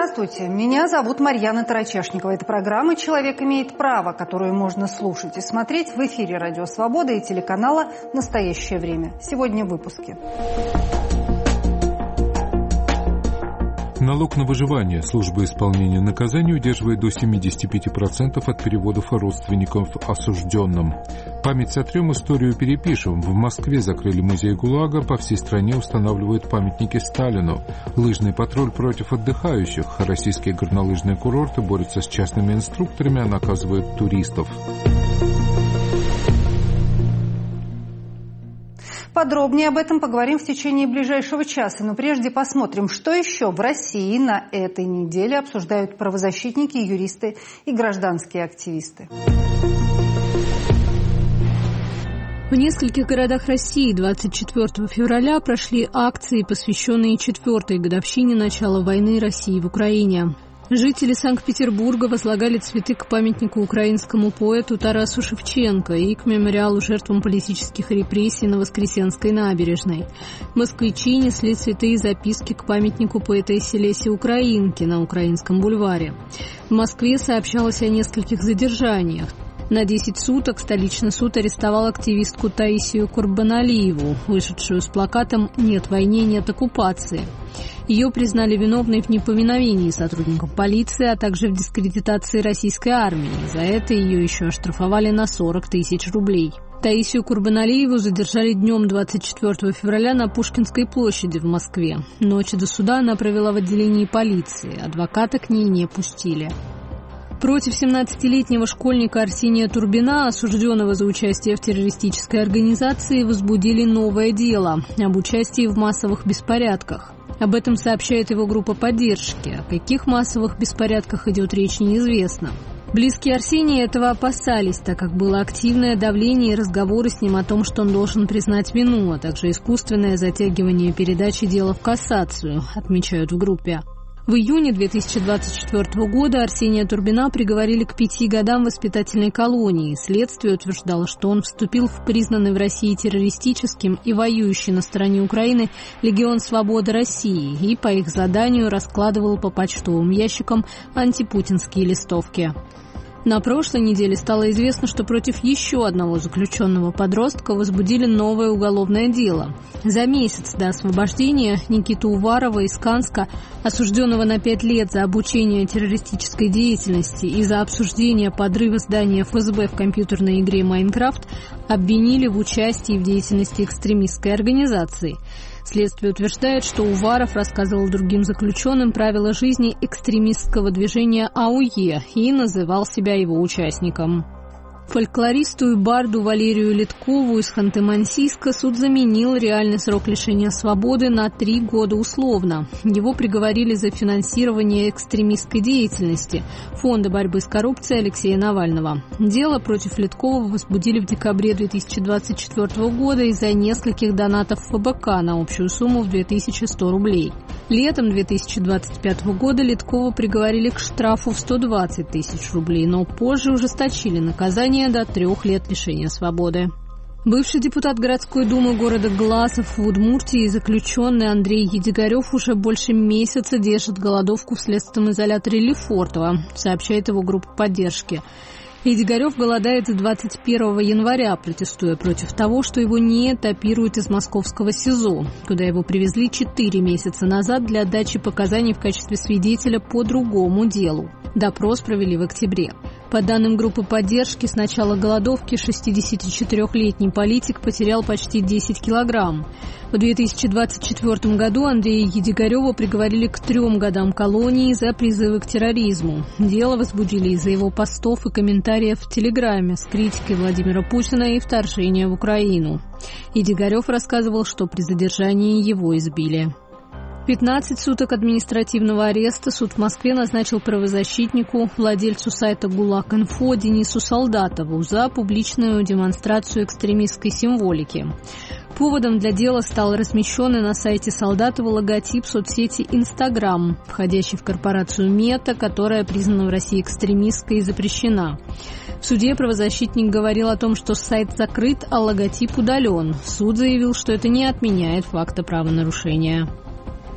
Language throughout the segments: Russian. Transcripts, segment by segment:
Здравствуйте, меня зовут Марьяна Тарачешникова. Это программа «Человек имеет право», которую можно слушать и смотреть в эфире «Радио Свобода» и телеканала «Настоящее время». Сегодня в выпуске. Налог на выживание. Служба исполнения наказаний удерживает до 75% от переводов родственников осужденным. Память сотрем, историю перепишем. В Москве закрыли музей ГУЛАГа, по всей стране устанавливают памятники Сталину. Лыжный патруль против отдыхающих. Российские горнолыжные курорты борются с частными инструкторами, а наказывают туристов. Подробнее об этом поговорим в течение ближайшего часа. Но прежде посмотрим, что еще в России на этой неделе обсуждают правозащитники, юристы и гражданские активисты. В нескольких городах России 24 февраля прошли акции, посвященные 4-й годовщине начала войны России в Украине. Жители Санкт-Петербурга возлагали цветы к памятнику украинскому поэту Тарасу Шевченко и к мемориалу жертвам политических репрессий на Воскресенской набережной. Москвичи несли цветы и записки к памятнику поэтессе Лесе Украинки на Украинском бульваре. В Москве сообщалось о нескольких задержаниях. На 10 суток столичный суд арестовал активистку Таисию Курбаналиеву, вышедшую с плакатом «Нет войне, нет оккупации». Ее признали виновной в неповиновении сотрудников полиции, а также в дискредитации российской армии. За это ее еще оштрафовали на 40 тысяч рублей. Таисию Курбаналиеву задержали днем 24 февраля на Пушкинской площади в Москве. Ночь до суда она провела в отделении полиции. Адвоката к ней не пустили. Против 17-летнего школьника Арсения Турбина, осужденного за участие в террористической организации, возбудили новое дело об участии в массовых беспорядках. Об этом сообщает его группа поддержки. О каких массовых беспорядках идет речь, неизвестно. Близкие Арсения этого опасались, так как было активное давление и разговоры с ним о том, что он должен признать вину, а также искусственное затягивание передачи дела в кассацию, отмечают в группе. В июне 2024 года Арсения Турбина приговорили к 5 годам воспитательной колонии. Следствие утверждало, что он вступил в признанный в России террористическим и воюющий на стороне Украины Легион Свободы России и по их заданию раскладывал по почтовым ящикам антипутинские листовки. На прошлой неделе стало известно, что против еще одного заключенного подростка возбудили новое уголовное дело. За месяц до освобождения Никиту Уварова из Канска, осужденного на 5 лет за обучение террористической деятельности и за обсуждение подрыва здания ФСБ в компьютерной игре «Майнкрафт», обвинили в участии в деятельности экстремистской организации. Следствие утверждает, что Уваров рассказывал другим заключенным правила жизни экстремистского движения АУЕ и называл себя его участником. Фольклористу и барду Валерию Литкову из Ханты-Мансийска суд заменил реальный срок лишения свободы на 3 года условно. Его приговорили за финансирование экстремистской деятельности Фонда борьбы с коррупцией Алексея Навального. Дело против Литкова возбудили в декабре 2024 года из-за нескольких донатов ФБК на общую сумму в 2100 рублей. Летом 2025 года Литкова приговорили к штрафу в 120 тысяч рублей, но позже ужесточили наказание до 3 лет лишения свободы. Бывший депутат городской думы города Глазов в Удмуртии и заключенный Андрей Едигарев уже больше месяца держит голодовку в следственном изоляторе Лефортово, сообщает его группа поддержки. Едигарев голодает с 21 января, протестуя против того, что его не этапируют из московского СИЗО, куда его привезли 4 месяца назад для дачи показаний в качестве свидетеля по другому делу. Допрос провели в октябре. По данным группы поддержки, с начала голодовки 64-летний политик потерял почти 10 килограмм. В 2024 году Андрея Едигарева приговорили к 3 годам колонии за призывы к терроризму. Дело возбудили из-за его постов и комментариев в Телеграме с критикой Владимира Путина и вторжения в Украину. Едигарев рассказывал, что при задержании его избили. 15 суток административного ареста суд в Москве назначил правозащитнику, владельцу сайта ГУЛАГ.Инфо Денису Солдатову за публичную демонстрацию экстремистской символики. Поводом для дела стал размещенный на сайте Солдатова логотип соцсети Instagram, входящий в корпорацию Мета, которая признана в России экстремистской и запрещена. В суде правозащитник говорил о том, что сайт закрыт, а логотип удален. Суд заявил, что это не отменяет факта правонарушения.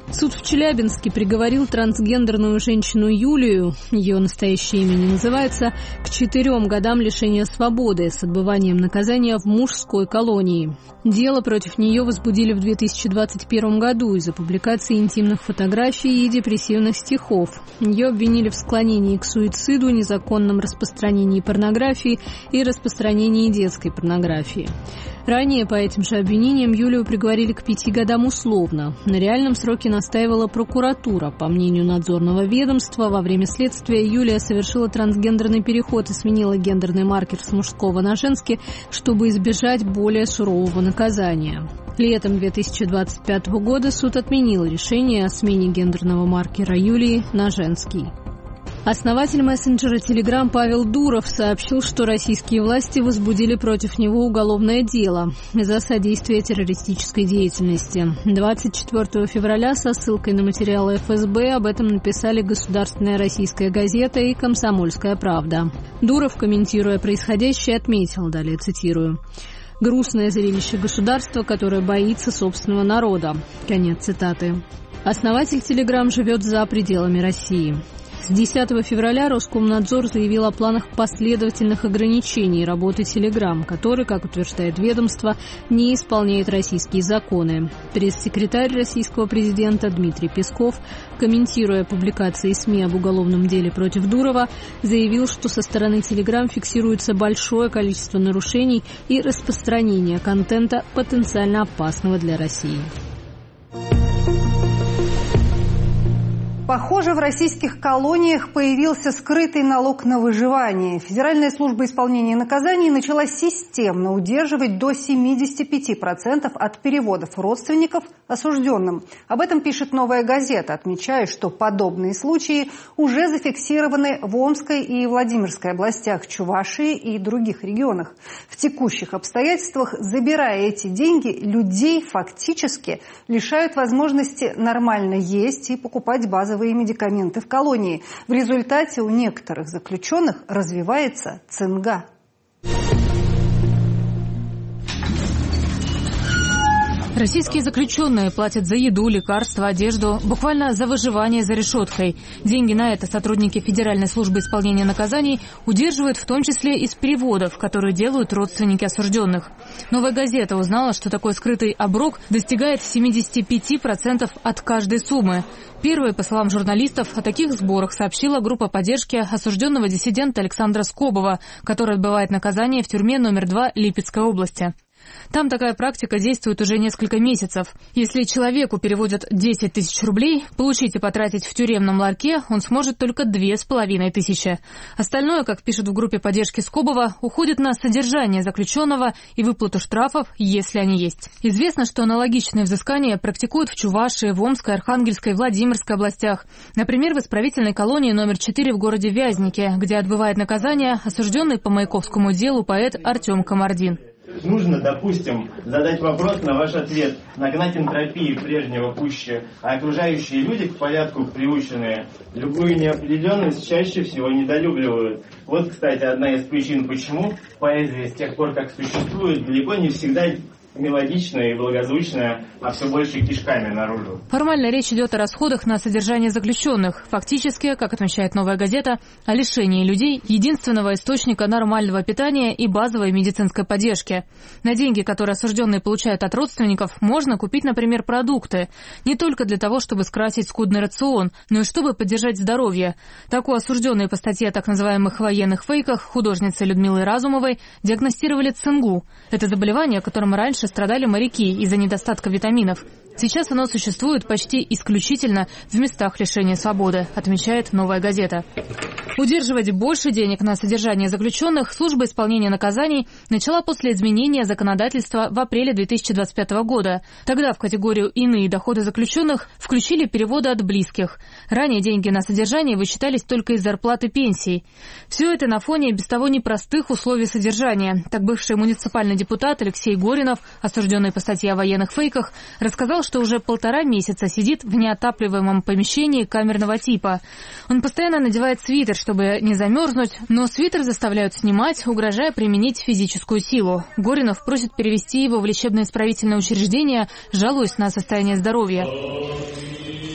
Суд в Челябинске приговорил трансгендерную женщину Юлию, ее настоящее имя не называется, к 4 годам лишения свободы с отбыванием наказания в мужской колонии. Дело против нее возбудили в 2021 году из-за публикации интимных фотографий и депрессивных стихов. Ее обвинили в склонении к суициду, незаконном распространении порнографии и распространении детской порнографии. Ранее по этим же обвинениям Юлию приговорили к 5 годам условно. На реальном сроке настаивала прокуратура. По мнению надзорного ведомства, во время следствия Юлия совершила трансгендерный переход и сменила гендерный маркер с мужского на женский, чтобы избежать более сурового наказания. Летом 2025 года суд отменил решение о смене гендерного маркера Юлии на женский. Основатель мессенджера Telegram Павел Дуров сообщил, что российские власти возбудили против него уголовное дело за содействие террористической деятельности. 24 февраля со ссылкой на материалы ФСБ об этом написали «Государственная российская газета» и «Комсомольская правда». Дуров, комментируя происходящее, отметил, далее цитирую: «Грустное зрелище государства, которое боится собственного народа». Конец цитаты. Основатель Telegram живет за пределами России. С 10 февраля Роскомнадзор заявил о планах последовательных ограничений работы Telegram, который, как утверждает ведомство, не исполняет российские законы. Пресс-секретарь российского президента Дмитрий Песков, комментируя публикации СМИ об уголовном деле против Дурова, заявил, что со стороны Telegram фиксируется большое количество нарушений и распространение контента, потенциально опасного для России. Похоже, в российских колониях появился скрытый налог на выживание. Федеральная служба исполнения наказаний начала системно удерживать до 75% от переводов родственников осужденным. Об этом пишет «Новая газета», отмечая, что подобные случаи уже зафиксированы в Омской и Владимирской областях, Чувашии и других регионах. В текущих обстоятельствах, забирая эти деньги, людей фактически лишают возможности нормально есть и покупать базовые медикаменты в колонии. В результате у некоторых заключенных развивается цинга. Российские заключенные платят за еду, лекарства, одежду, буквально за выживание за решеткой. Деньги на это сотрудники Федеральной службы исполнения наказаний удерживают в том числе из переводов, которые делают родственники осужденных. «Новая газета» узнала, что такой скрытый оброк достигает 75% от каждой суммы. Первой, по словам журналистов, о таких сборах сообщила группа поддержки осужденного диссидента Александра Скобова, который отбывает наказание в тюрьме номер 2 Липецкой области. Там такая практика действует уже несколько месяцев. Если человеку переводят 10 тысяч рублей, получить и потратить в тюремном ларьке он сможет только 2500. Остальное, как пишут в группе поддержки Скобова, уходит на содержание заключенного и выплату штрафов, если они есть. Известно, что аналогичные взыскания практикуют в Чувашии, в Омской, Архангельской, Владимирской областях. Например, в исправительной колонии номер 4 в городе Вязники, где отбывает наказание осужденный по Маяковскому делу поэт Артем Комардин. Нужно, допустим, задать вопрос на ваш ответ, нагнать энтропии прежнего пуще, а окружающие люди к порядку приученные любую неопределенность чаще всего недолюбливают. Вот, кстати, одна из причин, почему поэзия с тех пор, как существует, далеко не всегда мелодичная и благозвучная, а все больше кишками наружу. Формально речь идет о расходах на содержание заключенных. Фактически, как отмечает «Новая газета», о лишении людей единственного источника нормального питания и базовой медицинской поддержки. На деньги, которые осужденные получают от родственников, можно купить, например, продукты. Не только для того, чтобы скрасить скудный рацион, но и чтобы поддержать здоровье. Так у осужденной по статье о так называемых военных фейках художницы Людмилы Разумовой диагностировали цингу. Это заболевание, которым раньше страдали моряки из-за недостатка витаминов. Сейчас оно существует почти исключительно в местах лишения свободы, отмечает «Новая газета». Удерживать больше денег на содержание заключенных служба исполнения наказаний начала после изменения законодательства в апреле 2025 года. Тогда в категорию «иные доходы заключенных» включили переводы от близких. Ранее деньги на содержание вычитались только из зарплаты пенсий. Все это на фоне без того непростых условий содержания. Так бывший муниципальный депутат Алексей Горинов, осужденный по статье о военных фейках, рассказал, что уже 1,5 месяца сидит в неотапливаемом помещении камерного типа. Он постоянно надевает свитер, чтобы не замерзнуть, но свитер заставляют снимать, угрожая применить физическую силу. Горинов просит перевести его в лечебно-исправительное учреждение, жалуясь на состояние здоровья.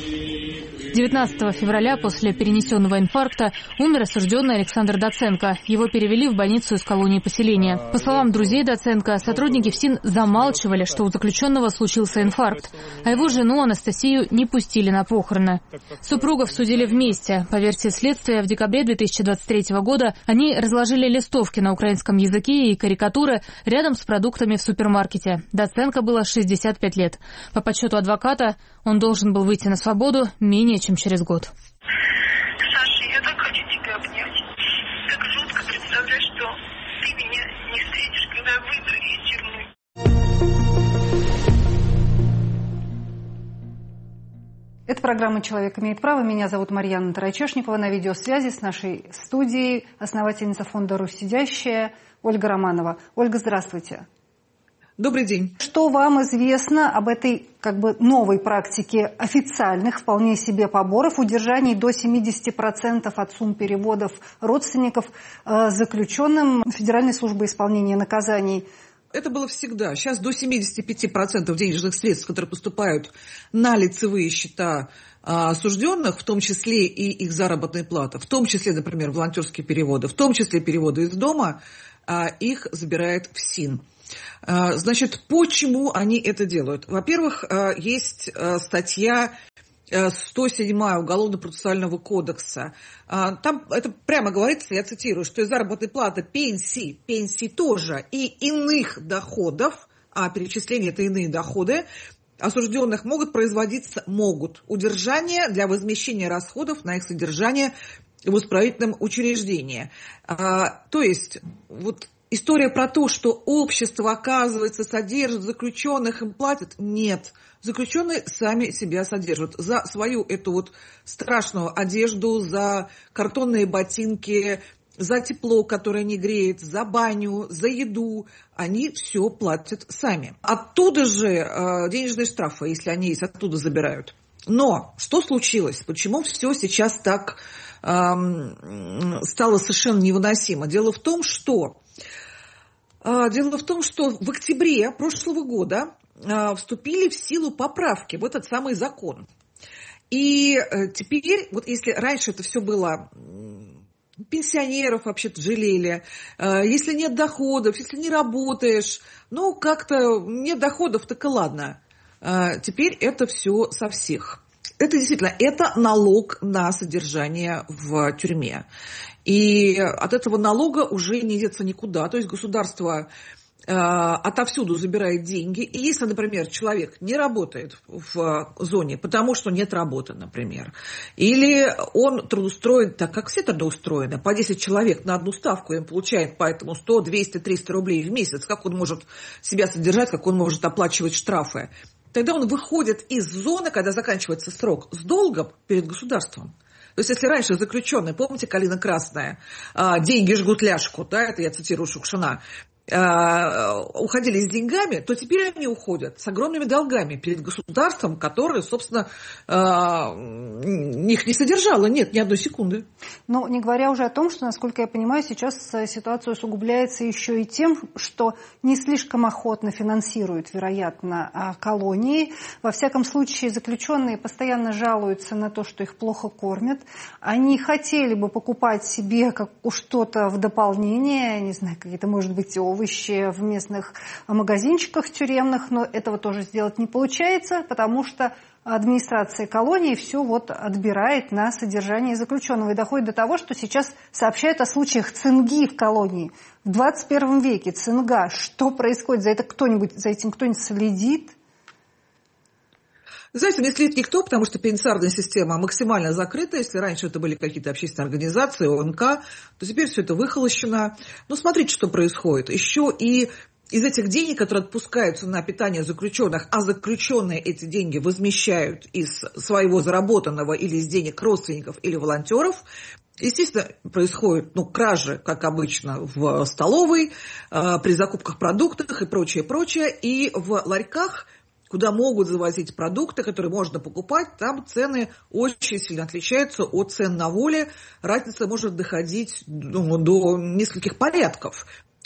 19 февраля после перенесенного инфаркта умер осужденный Александр Доценко. Его перевели в больницу из колонии поселения. По словам друзей Доценко, сотрудники ФСИН замалчивали, что у заключенного случился инфаркт, а его жену Анастасию не пустили на похороны. Супругов судили вместе. По версии следствия, в декабре 2023 года они разложили листовки на украинском языке и карикатуры рядом с продуктами в супермаркете. Доценко было 65 лет. По подсчету адвоката, он должен был выйти на свободу менее чем через год. Саша, я так хочу тебя обнять. Так жутко представлять, что ты меня не встретишь, когда я выйду из тюрьмы. Это программа «Человек имеет право». Меня зовут Марьяна Тарачешникова. На видеосвязи с нашей студией основательница фонда «Русь сидящая» Ольга Романова. Ольга, здравствуйте. Добрый день. Что вам известно об этой новой практике официальных вполне себе поборов, удержаний до 70% от сумм переводов родственников заключенным Федеральной службы исполнения наказаний? Это было всегда. Сейчас до 75% денежных средств, которые поступают на лицевые счета осужденных, в том числе и их заработная плата, в том числе, например, волонтерские переводы, в том числе переводы из дома, их забирает ФСИН. Значит, почему они это делают? Во-первых, есть статья 107 Уголовно-процессуального кодекса. Там это прямо говорится, я цитирую, что из заработной платы, пенсии тоже и иных доходов, а перечисление – это иные доходы, осужденных могут удержание для возмещения расходов на их содержание в исправительном учреждении. То есть, история про то, что общество, оказывается, содержит заключенных, им платят, нет. Заключенные сами себя содержат. За свою эту страшную одежду, за картонные ботинки, за тепло, которое не греет, за баню, за еду. Они все платят сами. Оттуда же денежные штрафы, если они есть, оттуда забирают. Но что случилось? Почему все сейчас так стало совершенно невыносимо? Дело в том, что в октябре прошлого года вступили в силу поправки в этот самый закон. И теперь, если раньше это все было, пенсионеров вообще-то жалели, если нет доходов, если не работаешь, как-то нет доходов, так и ладно. Теперь это все со всех. Это действительно, это налог на содержание в тюрьме. И от этого налога уже не деться никуда. То есть государство отовсюду забирает деньги. И если, например, человек не работает в зоне, потому что нет работы, например, или он трудоустроен так, как все трудоустроены, по 10 человек на одну ставку, и он получает поэтому 100, 200, 300 рублей в месяц, как он может себя содержать, как он может оплачивать штрафы, тогда он выходит из зоны, когда заканчивается срок, с долгом перед государством. То есть, если раньше заключенные, помните, «Калина красная», деньги жгут ляжку, да, это я цитирую Шукшина, уходили с деньгами, то теперь они уходят с огромными долгами перед государством, которое, собственно, их не содержало, нет, ни одной секунды. Но не говоря уже о том, что, насколько я понимаю, сейчас ситуация усугубляется еще и тем, что не слишком охотно финансируют, вероятно, колонии. Во всяком случае, заключенные постоянно жалуются на то, что их плохо кормят. Они хотели бы покупать себе что-то в дополнение, не знаю, какие-то, может быть, овощи в местных магазинчиках тюремных, но этого тоже сделать не получается, потому что администрация колонии все отбирает на содержание заключенного. И доходит до того, что сейчас сообщают о случаях цинги в колонии. В 21 веке цинга. Что происходит? За этим кто-нибудь следит? Знаете, не следит никто, потому что пенитенциарная система максимально закрыта. Если раньше это были какие-то общественные организации, ОНК, то теперь все это выхолощено. Смотрите, что происходит. Еще и из этих денег, которые отпускаются на питание заключенных, а заключенные эти деньги возмещают из своего заработанного или из денег родственников или волонтеров, естественно, происходят кражи, как обычно, в столовой, при закупках продуктов и прочее. И в ларьках, куда могут завозить продукты, которые можно покупать, там цены очень сильно отличаются от цен на воле. Разница может доходить до нескольких порядков.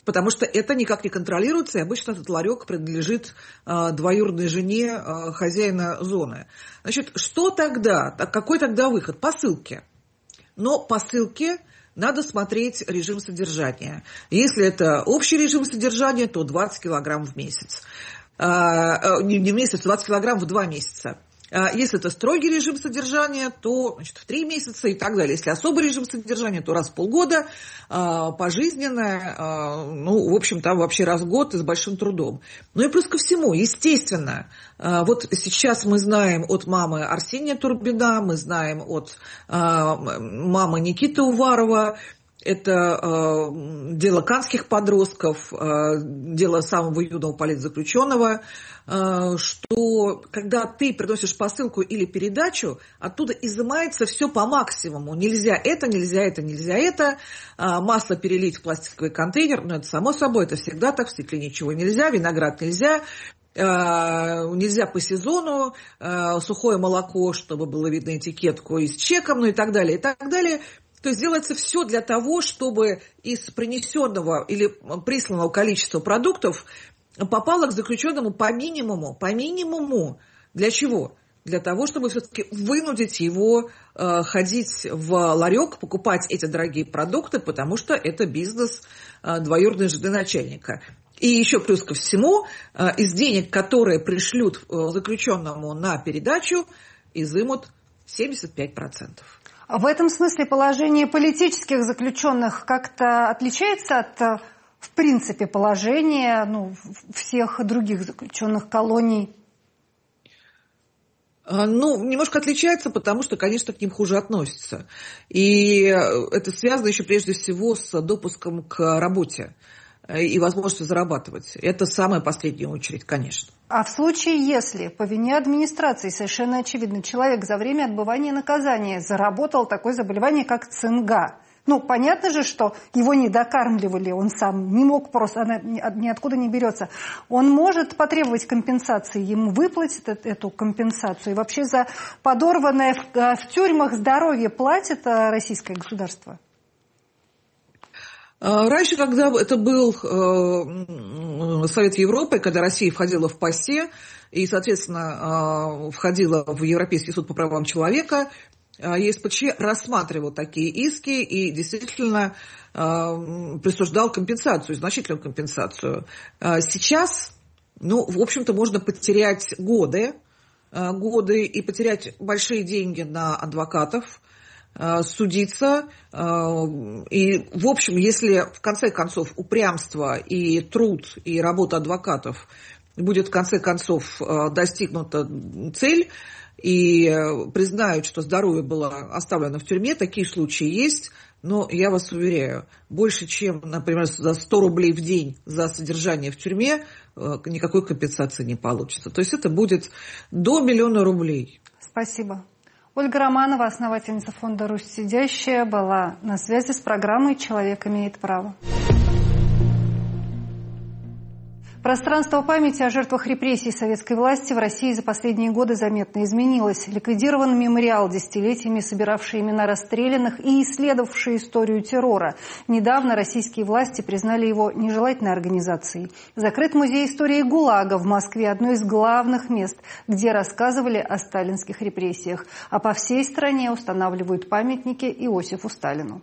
потому что это никак не контролируется, и обычно этот ларек принадлежит двоюродной жене хозяина зоны. Значит, что тогда? Какой тогда выход? Посылки. Но по ссылке надо смотреть режим содержания. Если это общий режим содержания, то 20 килограмм в месяц. Не в месяц, 20 килограмм в 2 месяца. Если это строгий режим содержания, то, значит, в 3 месяца и так далее. Если особый режим содержания, то раз в полгода, пожизненное, в общем, там вообще раз в год и с большим трудом. Ну и плюс ко всему, естественно, вот сейчас мы знаем от мамы Арсения Турбина, мы знаем от мамы Никиты Уварова, это дело канских подростков, дело самого юного политзаключенного, что когда ты приносишь посылку или передачу, оттуда изымается все по максимуму. Нельзя это, нельзя это, нельзя это. Масло перелить в пластиковый контейнер, это само собой, это всегда так, в стекле ничего нельзя, виноград нельзя. Нельзя по сезону, сухое молоко, чтобы было видно этикетку, и с чеком, и так далее, и так далее. То есть делается все для того, чтобы из принесенного или присланного количества продуктов попало к заключенному по минимуму. По минимуму. Для чего? Для того, чтобы все-таки вынудить его ходить в ларек, покупать эти дорогие продукты, потому что это бизнес двоюродной жены начальника. И еще плюс ко всему, из денег, которые пришлют заключенному на передачу, изымут 75%. В этом смысле положение политических заключенных как-то отличается от, в принципе, положения всех других заключенных колоний? Немножко отличается, потому что, конечно, к ним хуже относятся. И это связано еще прежде всего с допуском к работе и возможностью зарабатывать. Это самая последняя очередь, конечно. А в случае, если по вине администрации, совершенно очевидно, человек за время отбывания наказания заработал такое заболевание, как цинга. Понятно же, что его не докармливали, он сам не мог просто, она ниоткуда не берется. Он может потребовать компенсации, ему выплатят эту компенсацию. И вообще за подорванное в тюрьмах здоровье платит российское государство? Раньше, когда это был Совет Европы, когда Россия входила в ПАСЕ и, соответственно, входила в Европейский суд по правам человека, ЕСПЧ рассматривал такие иски и действительно присуждал компенсацию, значительную компенсацию. Сейчас, в общем-то, можно потерять годы и потерять большие деньги на адвокатов, судиться. И, в общем, если в конце концов упрямство и труд и работа адвокатов будет в конце концов достигнута цель, и признают, что здоровье было оставлено в тюрьме, такие случаи есть, но я вас уверяю, больше, чем, например, за 100 рублей в день за содержание в тюрьме, никакой компенсации не получится. То есть это будет до 1 000 000 рублей. Спасибо. Ольга Романова, основательница фонда «Русь сидящая», была на связи с программой «Человек имеет право». Пространство памяти о жертвах репрессий советской власти в России за последние годы заметно изменилось. Ликвидирован мемориал, десятилетиями собиравший имена расстрелянных и исследовавший историю террора. Недавно российские власти признали его нежелательной организацией. Закрыт музей истории ГУЛАГа в Москве, одно из главных мест, где рассказывали о сталинских репрессиях. А по всей стране устанавливают памятники Иосифу Сталину.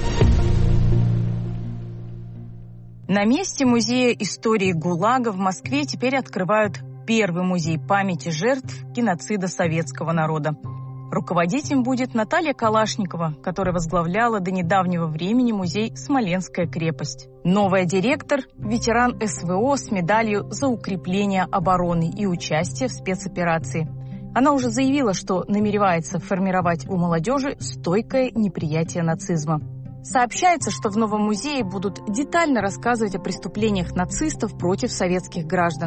На месте музея истории ГУЛАГа в Москве теперь открывают первый музей памяти жертв геноцида советского народа. Руководить им будет Наталья Калашникова, которая возглавляла до недавнего времени музей «Смоленская крепость». Новая директор – ветеран СВО с медалью за укрепление обороны и участие в спецоперации. Она уже заявила, что намеревается формировать у молодежи стойкое неприятие нацизма. Сообщается, что в новом музее будут детально рассказывать о преступлениях нацистов против советских граждан.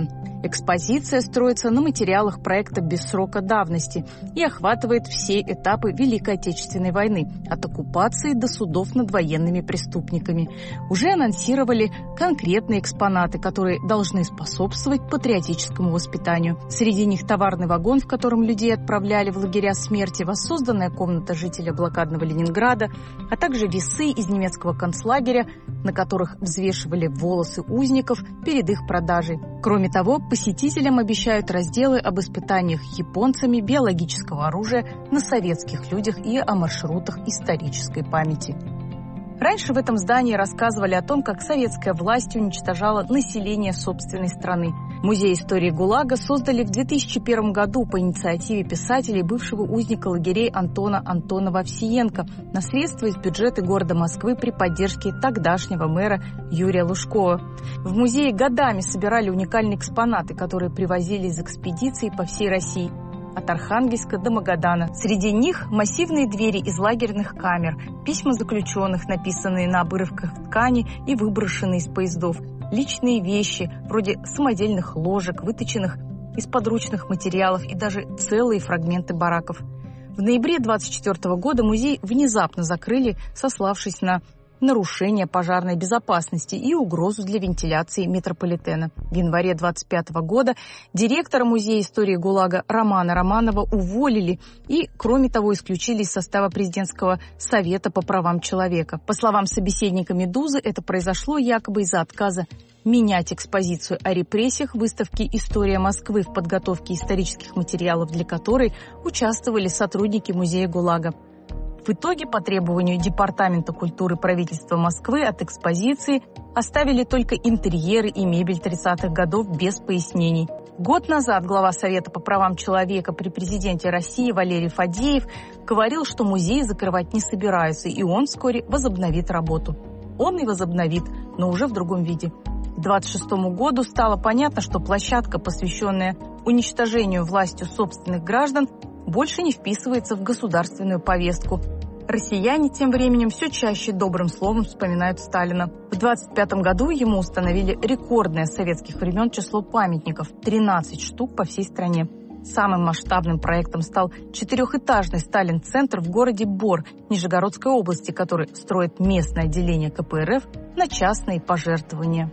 Экспозиция строится на материалах проекта «Без срока давности» и охватывает все этапы Великой Отечественной войны, от оккупации до судов над военными преступниками. Уже анонсировали конкретные экспонаты, которые должны способствовать патриотическому воспитанию. Среди них товарный вагон, в котором людей отправляли в лагеря смерти, воссозданная комната жителя блокадного Ленинграда, а также весы из немецкого концлагеря, на которых взвешивали волосы узников перед их продажей. Кроме того, посетителям обещают разделы об испытаниях японцами биологического оружия на советских людях и о маршрутах исторической памяти. Раньше в этом здании рассказывали о том, как советская власть уничтожала население собственной страны. Музей истории ГУЛАГа создали в 2001 году по инициативе писателя и бывшего узника лагерей Антона Антонова-Овсиенко на средства из бюджета города Москвы при поддержке тогдашнего мэра Юрия Лужкова. В музее годами собирали уникальные экспонаты, которые привозили из экспедиций по всей России, от Архангельска до Магадана. Среди них массивные двери из лагерных камер, письма заключенных, написанные на обрывках ткани и выброшенные из поездов, личные вещи, вроде самодельных ложек, выточенных из подручных материалов, и даже целые фрагменты бараков. В ноябре 1924 года музей внезапно закрыли, сославшись на нарушение пожарной безопасности и угрозу для вентиляции метрополитена. В январе 1925 года директора Музея истории ГУЛАГа Романа Романова уволили и, кроме того, исключили из состава президентского совета по правам человека. По словам собеседника «Медузы», это произошло якобы из-за отказа менять экспозицию о репрессиях выставки «История Москвы», в подготовке исторических материалов для которой участвовали сотрудники Музея ГУЛАГа. В итоге, по требованию Департамента культуры правительства Москвы, от экспозиции оставили только интерьеры и мебель 30-х годов без пояснений. Год назад глава Совета по правам человека при президенте России Валерий Фадеев говорил, что музей закрывать не собираются, и он вскоре возобновит работу. Он и возобновит, но уже в другом виде. К 1926 году стало понятно, что площадка, посвященная уничтожению властью собственных граждан, больше не вписывается в государственную повестку. Россияне тем временем все чаще добрым словом вспоминают Сталина. В 1925 году ему установили рекордное с советских времен число памятников – 13 штук по всей стране. Самым масштабным проектом стал 4-этажный Сталин-центр в городе Бор Нижегородской области, который строит местное отделение КПРФ на частные пожертвования.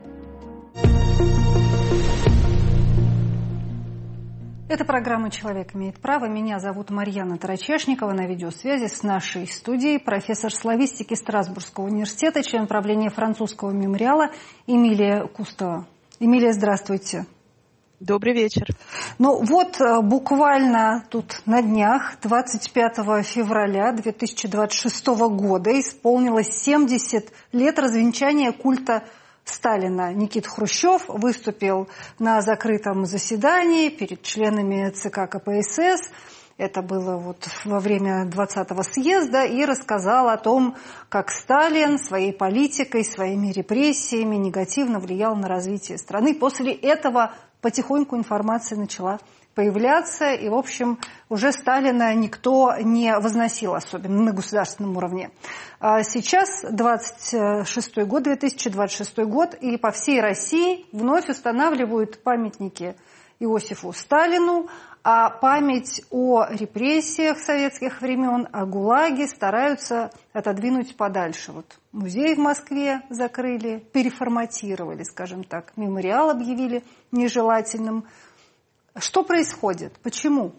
Это программа «Человек имеет право». Меня зовут Марьяна Тарачешникова. На видеосвязи с нашей студией профессор славистики Страсбургского университета, член правления французского мемориала Эмилия Кустова. Эмилия, здравствуйте. Добрый вечер. Ну вот буквально тут на днях, 25 февраля 2026 года, исполнилось 70 лет развенчания культа Сталина. Никита Хрущев выступил на закрытом заседании перед членами ЦК КПСС. Это было вот во время 20-го съезда, и рассказал о том, как Сталин своей политикой, своими репрессиями негативно влиял на развитие страны. После этого потихоньку информация начала появляться, и, в общем, уже Сталина никто не возносил, особенно на государственном уровне. А сейчас 2026 год, и по всей России вновь устанавливают памятники Иосифу Сталину, а память о репрессиях советских времен, о ГУЛАГе стараются отодвинуть подальше. Вот музей в Москве закрыли, переформатировали, скажем так, мемориал объявили нежелательным. Что происходит? Почему?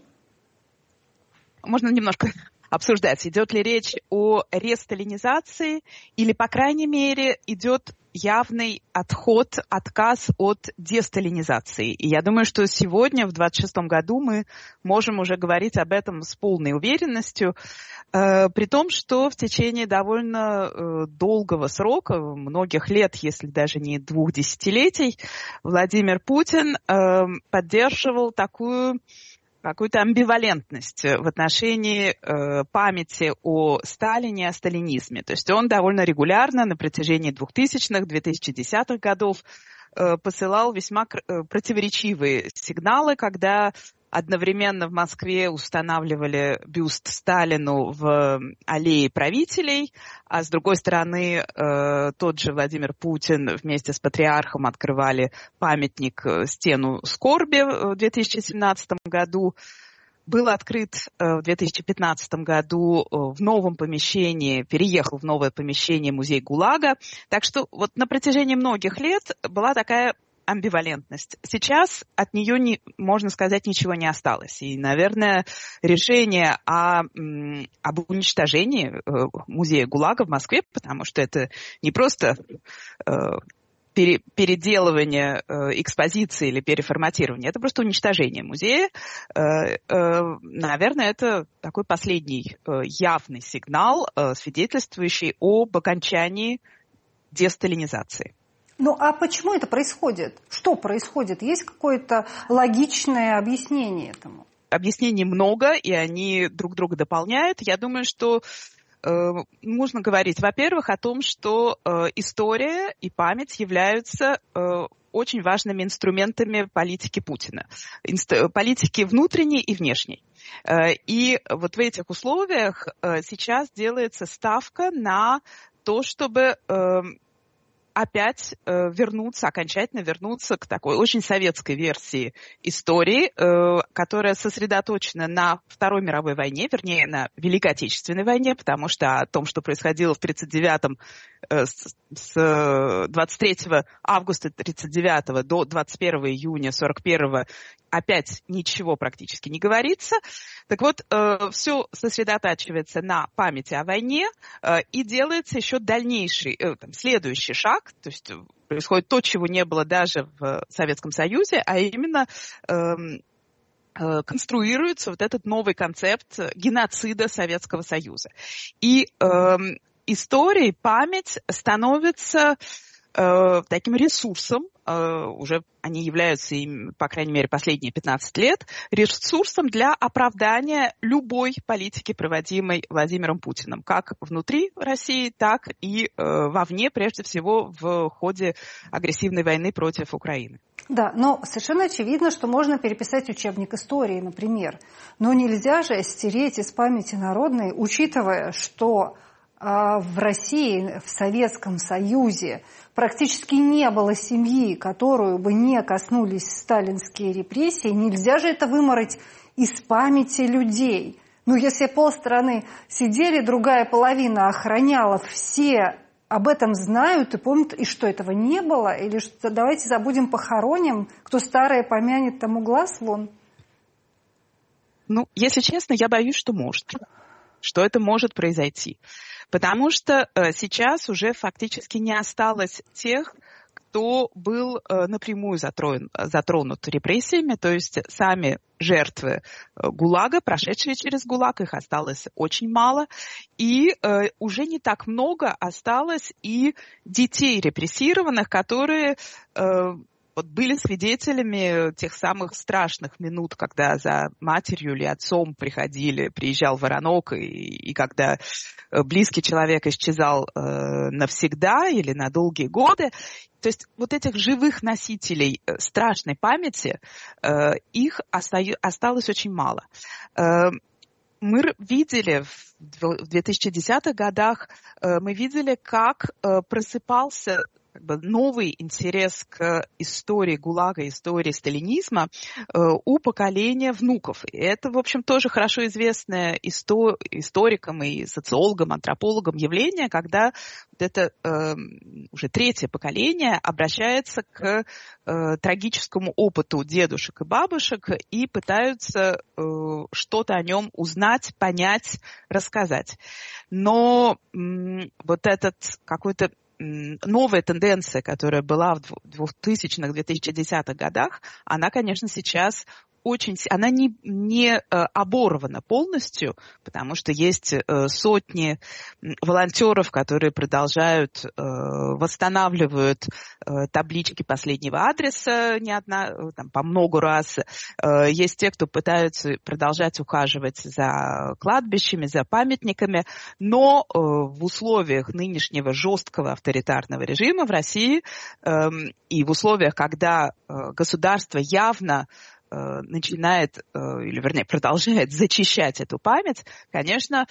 Можно немножко обсуждать, идет ли речь о ресталинизации или, по крайней мере, идет явный отказ от десталинизации. И я думаю, что сегодня, в 2026 году, мы можем уже говорить об этом с полной уверенностью, при том, что в течение довольно долгого срока, многих лет, если даже не 2 десятилетий, Владимир Путин поддерживал какую-то амбивалентность в отношении памяти о Сталине, о сталинизме. То есть он довольно регулярно на протяжении 2000-х, 2010-х годов посылал весьма противоречивые сигналы, когда одновременно в Москве устанавливали бюст Сталину в аллее правителей, а с другой стороны тот же Владимир Путин вместе с патриархом открывали памятник «Стену скорби» в 2017 году. Был открыт в 2015 году в новом помещении, переехал в новое помещение музей ГУЛАГа. Так что вот на протяжении многих лет была такая амбивалентность. Сейчас от нее, можно сказать, ничего не осталось. И, наверное, решение об уничтожении музея ГУЛАГа в Москве, потому что это не просто переделывание экспозиции или переформатирование, это просто уничтожение музея. Наверное, это такой последний явный сигнал, свидетельствующий об окончании десталинизации. Ну а почему это происходит? Что происходит? Есть какое-то логичное объяснение этому? Объяснений много, и они друг друга дополняют. Я думаю, что нужно говорить, во-первых, о том, что история и память являются очень важными инструментами политики Путина, политики внутренней и внешней. И вот в этих условиях сейчас делается ставка на то, чтобы опять окончательно вернуться к такой очень советской версии истории, которая сосредоточена на Второй мировой войне, вернее, на Великой Отечественной войне, потому что о том, что происходило в 1939-м, с 23 августа 1939 до 21 июня 1941 опять ничего практически не говорится. Так вот, все сосредотачивается на памяти о войне и делается еще дальнейший, следующий шаг, то есть происходит то, чего не было даже в Советском Союзе, а именно конструируется вот этот новый концепт геноцида Советского Союза. И история, память становится таким ресурсом, уже они являются им, по крайней мере, последние 15 лет, ресурсом для оправдания любой политики, проводимой Владимиром Путиным, как внутри России, так и вовне, прежде всего, в ходе агрессивной войны против Украины. Да, но совершенно очевидно, что можно переписать учебник истории, например. Но нельзя же стереть из памяти народной, учитывая, что в России, в Советском Союзе практически не было семьи, которую бы не коснулись сталинские репрессии. Нельзя же это вымороть из памяти людей. Ну, если полстраны сидели, другая половина охраняла, все об этом знают и помнят, и что этого не было, или что давайте забудем, похороним, кто старое помянет, тому глаз вон. Ну, если честно, я боюсь, что это может произойти. Потому что сейчас уже фактически не осталось тех, кто был напрямую затронут репрессиями, то есть сами жертвы ГУЛАГа, прошедшие через ГУЛАГ, их осталось очень мало, и уже не так много осталось и детей репрессированных, которые были свидетелями тех самых страшных минут, когда за матерью или отцом приезжал воронок, и когда близкий человек исчезал навсегда или на долгие годы. То есть вот этих живых носителей страшной памяти, их осталось очень мало. Мы видели в 2010-х годах, как просыпался новый интерес к истории ГУЛАГа, истории сталинизма у поколения внуков. И это, в общем, тоже хорошо известное историкам и социологам, антропологам явление, когда вот это уже третье поколение обращается к трагическому опыту дедушек и бабушек и пытаются что-то о нем узнать, понять, рассказать. Но вот этот какой-то новая тенденция, которая была в 2000-х, 2010-х годах, она, конечно, сейчас она не оборвана полностью, потому что есть сотни волонтеров, которые продолжают, восстанавливают таблички последнего адреса по много раз. Есть те, кто пытаются продолжать ухаживать за кладбищами, за памятниками, но в условиях нынешнего жесткого авторитарного режима в России и в условиях, когда государство явно начинает, или вернее продолжает зачищать эту память, конечно,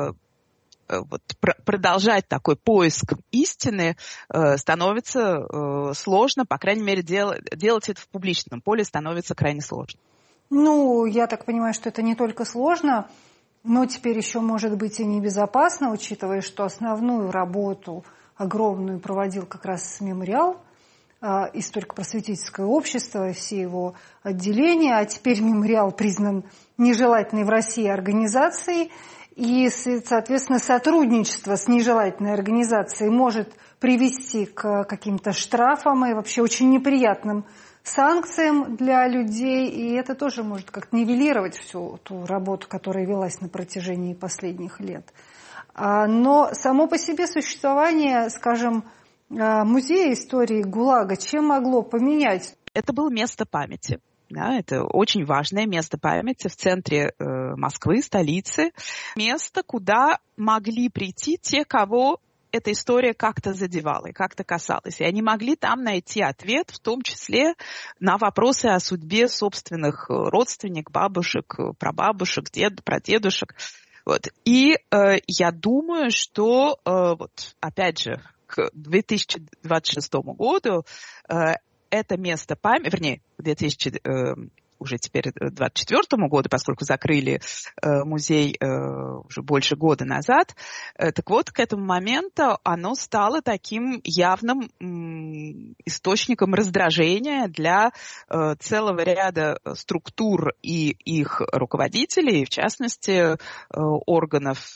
вот продолжать такой поиск истины становится сложно, по крайней мере, делать это в публичном поле становится крайне сложно. Ну, я так понимаю, что это не только сложно, но теперь еще может быть и небезопасно, учитывая, что основную работу огромную проводил как раз мемориал, историко-просветительское общество, все его отделения, а теперь мемориал признан нежелательной в России организацией, и, соответственно, сотрудничество с нежелательной организацией может привести к каким-то штрафам и вообще очень неприятным санкциям для людей, и это тоже может как-то нивелировать всю ту работу, которая велась на протяжении последних лет. Но само по себе существование, скажем, музея истории ГУЛАГа чем могло поменять? Это было место памяти. Да, это очень важное место памяти в центре Москвы, столицы. Место, куда могли прийти те, кого эта история как-то задевала и как-то касалась. И они могли там найти ответ, в том числе на вопросы о судьбе собственных родственников, бабушек, прабабушек, прадедушек. Вот. И я думаю, что, вот, опять же, к 2026 году это место памяти, вернее, уже теперь 2024 году, поскольку закрыли музей уже больше года назад, так вот, к этому моменту оно стало таким явным источником раздражения для целого ряда структур и их руководителей, в частности, органов.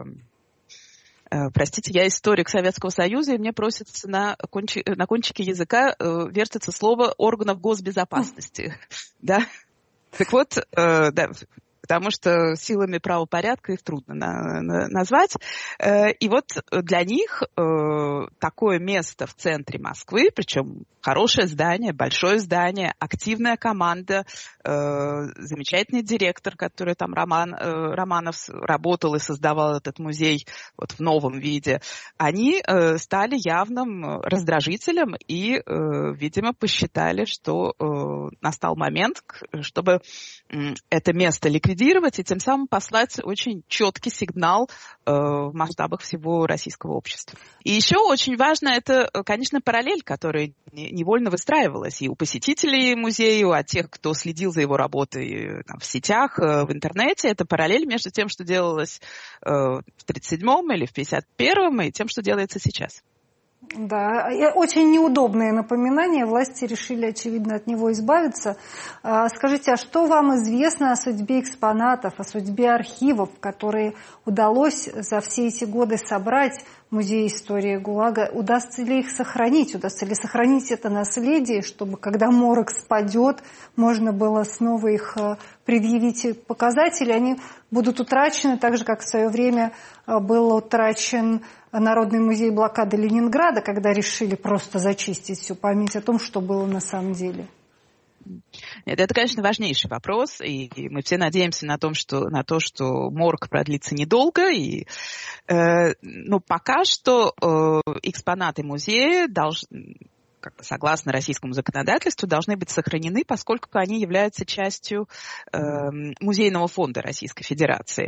Простите, я историк Советского Союза, и мне просится на кончике языка вертится слово органов госбезопасности. Да? Так вот, да, потому что силами правопорядка их трудно назвать. И вот для них такое место в центре Москвы, причем хорошее здание, большое здание, активная команда, замечательный директор, который там Романов работал и создавал этот музей вот в новом виде, они стали явным раздражителем и, видимо, посчитали, что настал момент, чтобы это место ликвидировать и тем самым послать очень четкий сигнал в масштабах всего российского общества. И еще очень важно это, конечно, параллель, которая невольно выстраивалась и у посетителей музея, и у тех, кто следил за его работой там, в сетях, в интернете. Это параллель между тем, что делалось в 1937-м или в 1951-м, и тем, что делается сейчас. Да, очень неудобное напоминание. Власти решили, очевидно, от него избавиться. Скажите, а что вам известно о судьбе экспонатов, о судьбе архивов, которые удалось за все эти годы собрать в Музее истории ГУЛАГа? Удастся ли их сохранить? Удастся ли сохранить это наследие, чтобы, когда морок спадет, можно было снова их предъявить и показать? Или они будут утрачены так же, как в свое время был утрачен Народный музей блокады Ленинграда, когда решили просто зачистить всю память о том, что было на самом деле? Нет, это, конечно, важнейший вопрос, и мы все надеемся на то, что морок продлится недолго, но пока что экспонаты музея согласно российскому законодательству, должны быть сохранены, поскольку они являются частью музейного фонда Российской Федерации.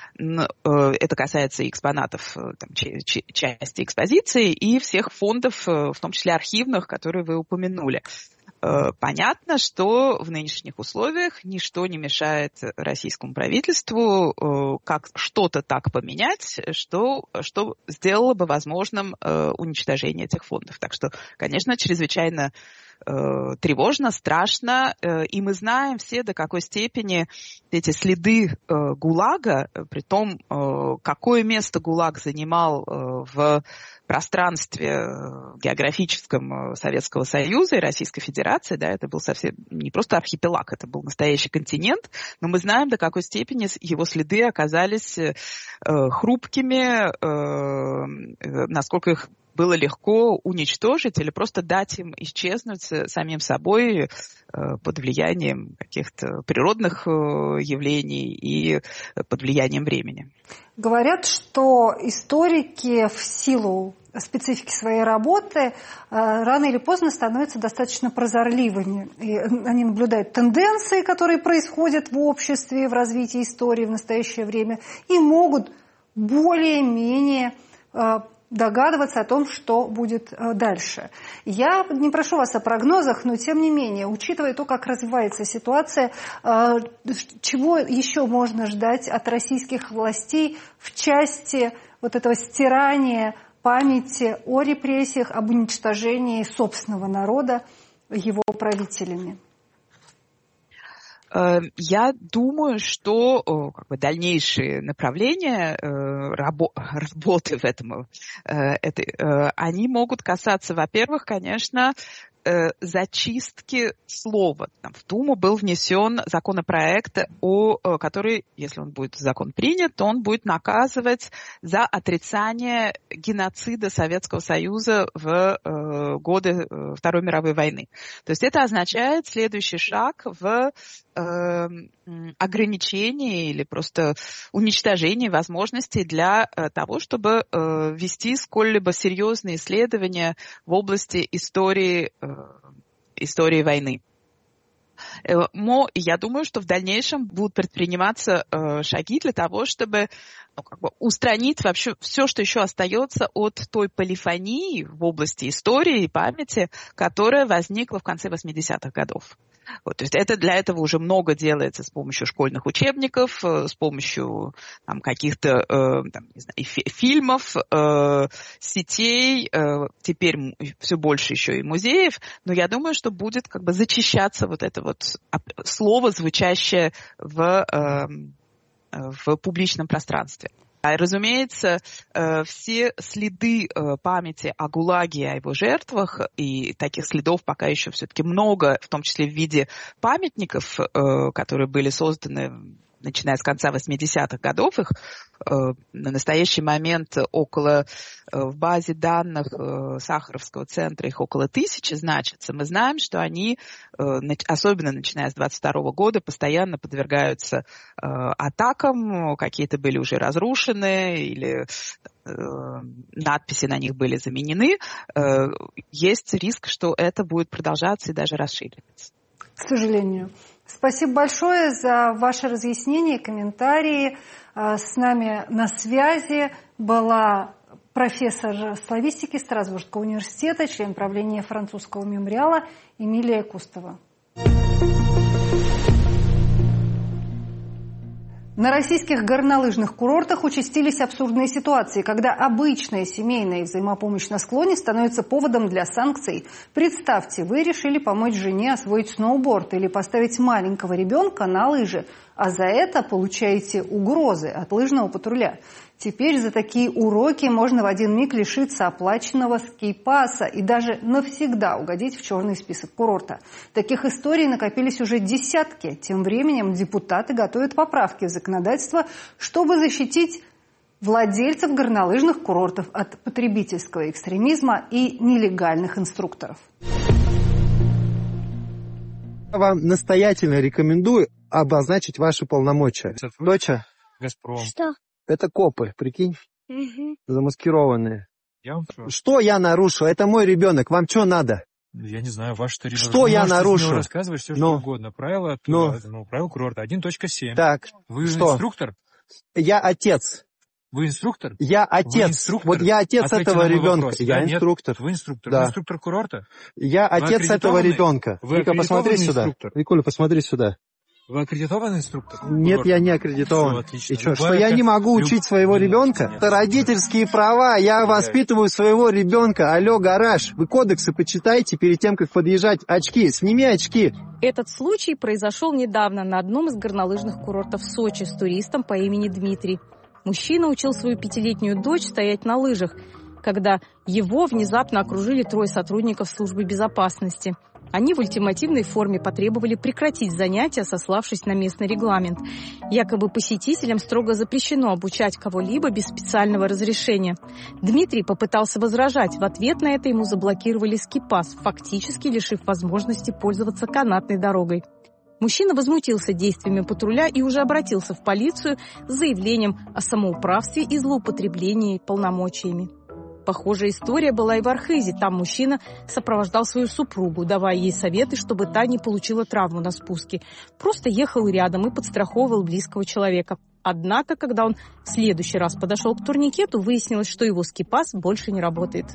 Это касается и экспонатов части экспозиции и всех фондов, в том числе архивных, которые вы упомянули. Понятно, что в нынешних условиях ничто не мешает российскому правительству как что-то так поменять, что сделало бы возможным уничтожение этих фондов. Так что, конечно, чрезвычайно тревожно, страшно, и мы знаем все, до какой степени эти следы ГУЛАГа, при том, какое место ГУЛАГ занимал в пространстве географическом Советского Союза и Российской Федерации, да, это был совсем не просто архипелаг, это был настоящий континент, но мы знаем, до какой степени его следы оказались хрупкими, насколько их было легко уничтожить или просто дать им исчезнуть самим собой под влиянием каких-то природных явлений и под влиянием времени. Говорят, что историки в силу специфики своей работы рано или поздно становятся достаточно прозорливыми. И они наблюдают тенденции, которые происходят в обществе, в развитии истории в настоящее время, и могут более-менее догадываться о том, что будет дальше. Я не прошу вас о прогнозах, но тем не менее, учитывая то, как развивается ситуация, чего еще можно ждать от российских властей в части вот этого стирания памяти о репрессиях, об уничтожении собственного народа его правителями? Я думаю, что дальнейшие направления работы в этом, они могут касаться, во-первых, конечно, зачистки слова. В Думу был внесен законопроект, который, если он будет закон принят, то он будет наказывать за отрицание геноцида Советского Союза в годы Второй мировой войны. То есть это означает следующий шаг в ограничении или просто уничтожении возможностей для того, чтобы вести сколь-либо серьезные исследования в области истории войны. Но я думаю, что в дальнейшем будут предприниматься шаги для того, чтобы устранить вообще все, что еще остается от той полифонии в области истории и памяти, которая возникла в конце 80-х годов. Вот, то есть для этого уже много делается с помощью школьных учебников, с помощью каких-то фильмов, сетей, теперь все больше еще и музеев. Но я думаю, что будет зачищаться вот это вот слово, звучащее в публичном пространстве. Разумеется, все следы памяти о ГУЛАГе, о его жертвах, и таких следов пока еще все-таки много, в том числе в виде памятников, которые были созданы начиная с конца 80-х годов, их на настоящий момент в базе данных Сахаровского центра их около 1000 значится. Мы знаем, что они, особенно начиная с 22 года, постоянно подвергаются атакам, какие-то были уже разрушены или надписи на них были заменены. Есть риск, что это будет продолжаться и даже расшириваться. К сожалению. Спасибо большое за ваши разъяснения, комментарии. С нами на связи была профессор славистики Страсбургского университета, член правления французского мемориала Эмилия Кустова. На российских горнолыжных курортах участились абсурдные ситуации, когда обычная семейная взаимопомощь на склоне становится поводом для санкций. Представьте, вы решили помочь жене освоить сноуборд или поставить маленького ребенка на лыжи, а за это получаете угрозы от лыжного патруля. Теперь за такие уроки можно в один миг лишиться оплаченного ски-паса и даже навсегда угодить в черный список курорта. Таких историй накопились уже десятки. Тем временем депутаты готовят поправки в законодательство, чтобы защитить владельцев горнолыжных курортов от потребительского экстремизма и нелегальных инструкторов. Я вам настоятельно рекомендую обозначить ваши полномочия. Доча? Газпром. Что? Это копы, прикинь? Угу. Замаскированные. Я вам что я нарушил? Это мой ребенок. Вам что надо? Я не знаю, ваш ребенок. Что я нарушил? Вы рассказывать все, что угодно. Правила курорта 1.7. Так. Вы что? Инструктор? Я отец. Вы инструктор? Я отец. Инструктор? Вот я отец Ответьте этого ребенка. Вопрос. Я инструктор. Вы инструктор. Да. Вы инструктор курорта? Я отец этого ребенка. Вика, посмотри сюда. Викуля, посмотри сюда. Вы аккредитованный инструктор? Нет, я не аккредитован. Все, и что я не могу учить своего ребенка? Это родительские права. Я воспитываю своего ребенка. Алло, гараж. Вы кодексы почитайте перед тем, как подъезжать. Очки. Сними очки. Этот случай произошел недавно на одном из горнолыжных курортов Сочи с туристом по имени Дмитрий. Мужчина учил свою 5-летнюю дочь стоять на лыжах, когда его внезапно окружили 3 сотрудников службы безопасности. Они в ультимативной форме потребовали прекратить занятия, сославшись на местный регламент. Якобы посетителям строго запрещено обучать кого-либо без специального разрешения. Дмитрий попытался возражать. В ответ на это ему заблокировали скипас, фактически лишив возможности пользоваться канатной дорогой. Мужчина возмутился действиями патруля и уже обратился в полицию с заявлением о самоуправстве и злоупотреблении полномочиями. Похожая история была и в Архизе. Там мужчина сопровождал свою супругу, давая ей советы, чтобы та не получила травму на спуске. Просто ехал рядом и подстраховывал близкого человека. Однако, когда он в следующий раз подошел к турникету, выяснилось, что его скипас больше не работает.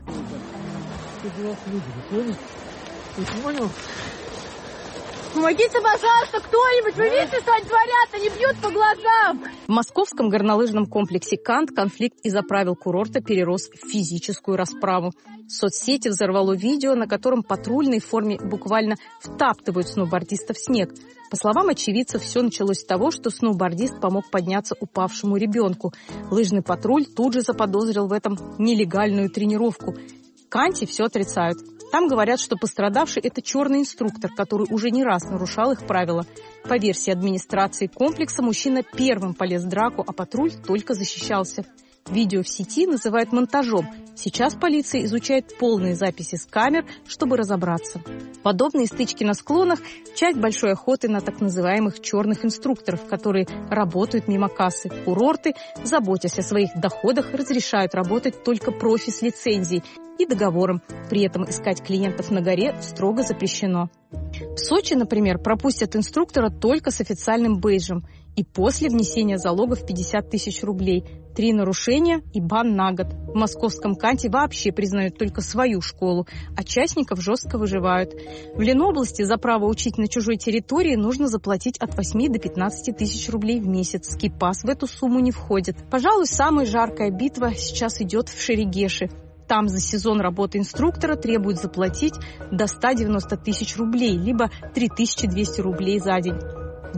Помогите, пожалуйста, кто-нибудь! Вы видите, что они творят? Они бьют по глазам! В московском горнолыжном комплексе «Кант» конфликт из-за правил курорта перерос в физическую расправу. Соцсети взорвало видео, на котором патрульные в форме буквально втаптывают сноубордиста в снег. По словам очевидцев, все началось с того, что сноубордист помог подняться упавшему ребенку. Лыжный патруль тут же заподозрил в этом нелегальную тренировку. В «Канте» все отрицают. Там говорят, что пострадавший – это черный инструктор, который уже не раз нарушал их правила. По версии администрации комплекса, мужчина первым полез в драку, а патруль только защищался. Видео в сети называют монтажом. Сейчас полиция изучает полные записи с камер, чтобы разобраться. Подобные стычки на склонах – часть большой охоты на так называемых черных инструкторов, которые работают мимо кассы. Курорты, заботясь о своих доходах, разрешают работать только профи с лицензией и договором. При этом искать клиентов на горе строго запрещено. В Сочи, например, пропустят инструктора только с официальным бейджем и после внесения залога в 50 тысяч рублей. 3 нарушения и бан на год. В московском «Канте» вообще признают только свою школу, а частников жестко выживают. В Ленобласти за право учить на чужой территории нужно заплатить от 8 до 15 тысяч рублей в месяц. Скипас в эту сумму не входит. Пожалуй, самая жаркая битва сейчас идет в Шерегеше. Там за сезон работы инструктора требуют заплатить до 190 тысяч рублей, либо 3200 рублей за день. В